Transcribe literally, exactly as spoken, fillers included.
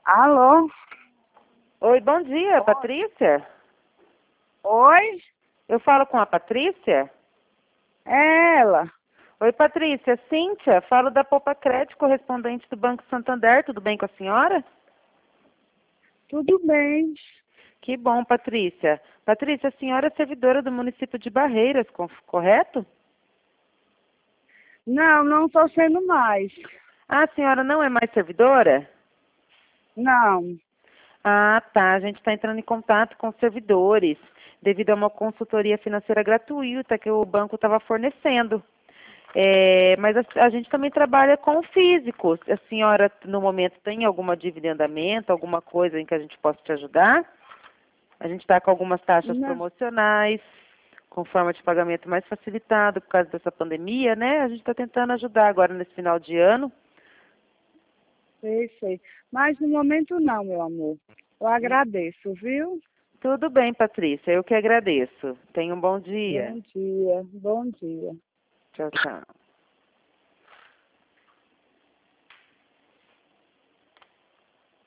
Alô? Oi, bom dia, Patrícia. Oi? Eu falo com a Patrícia? É ela. Oi, Patrícia. Cíntia, falo da Poupa Crédito, correspondente do Banco Santander. Tudo bem com a senhora? Tudo bem. Que bom, Patrícia. Patrícia, a senhora é servidora do município de Barreiras, co- correto? Não, não estou sendo mais. Ah, a senhora não é mais servidora? Não. Ah, tá. A gente está entrando em contato com os servidores, devido a uma consultoria financeira gratuita que o banco estava fornecendo. É, mas a, a gente também trabalha com físicos. A senhora, no momento, tem alguma dívida em andamento, alguma coisa em que a gente possa te ajudar? A gente está com algumas taxas Não. promocionais, com forma de pagamento mais facilitado por causa dessa pandemia, né? A gente está tentando ajudar agora nesse final de ano. Sei, sei. Mas no momento não, meu amor. Eu agradeço, viu? Tudo bem, Patrícia. Eu que agradeço. Tenha um bom dia. Bom dia. Bom dia. Tchau, tchau.